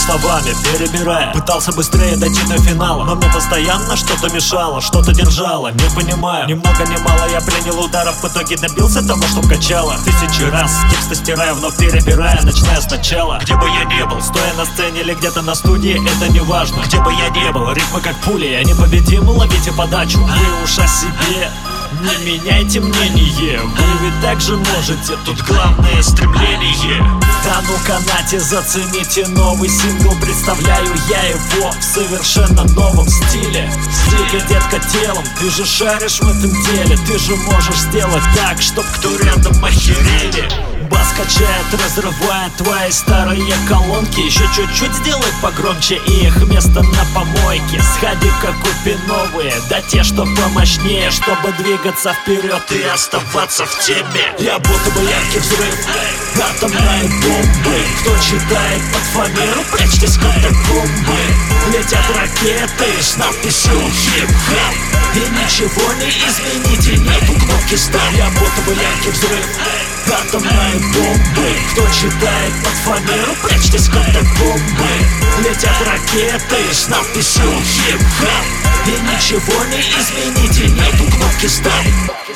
словами, перебирая. Пытался быстрее дойти до финала, но мне постоянно что-то мешало, что-то держало, не понимаю. Ни много ни мало я принял ударов, в итоге добился того, что качало. Тысячи раз тексты стирая, вновь перебирая, начиная сначала. Где бы я ни был, стоя на сцене или где-то на студии, это не важно. Где бы я ни был, ритмы как пули, я непобедим, ловите подачу. Вы уж о себе не меняйте мнение, вы ведь также можете, тут главное стремление. Да ну-ка нате, зацените новый сингл, представляю я его в совершенно новом стиле. Двигай, детка, телом, ты же шаришь в этом деле, ты же можешь сделать так, чтоб кто рядом охерели. Бас качает, разрывает твои старые колонки. Еще чуть-чуть сделай погромче, и их место на помойке. Сходи-ка купи новые, да те, что помощнее, чтобы двигаться вперед и оставаться в теме. Я будто бы яркий взрыв атомной бомбы. Кто читает под фанеру, прячьтесь в катакомбы. Летят ракеты с надписью хип-хоп, и ничего не измените, нету кнопки стоп. Я будто бы яркий взрыв атомной бомбы. Кто читает под фанеру, прячьтесь в катакомбы. Летят ракеты с надписью хип-хоп, и ничего не измените, нету кнопки стоп.